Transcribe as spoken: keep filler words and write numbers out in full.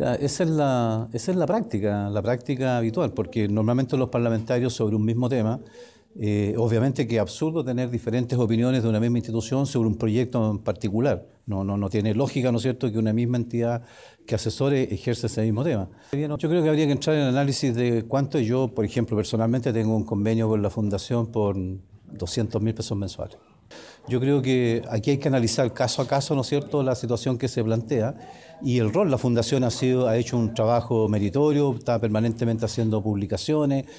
Mira, esa es la, esa es la práctica, la práctica habitual, porque normalmente los parlamentarios sobre un mismo tema, eh, obviamente que es absurdo tener diferentes opiniones de una misma institución sobre un proyecto en particular. No, no, no tiene lógica, ¿no es cierto?, que una misma entidad que asesore ejerce ese mismo tema. Yo creo que habría que entrar en el análisis de cuánto yo, por ejemplo, personalmente tengo un convenio con la Fundación por doscientos mil pesos mensuales. Yo creo que aquí hay que analizar caso a caso, ¿no es cierto?, la situación que se plantea y el rol. La Fundación ha, sido, ha hecho un trabajo meritorio, está permanentemente haciendo publicaciones,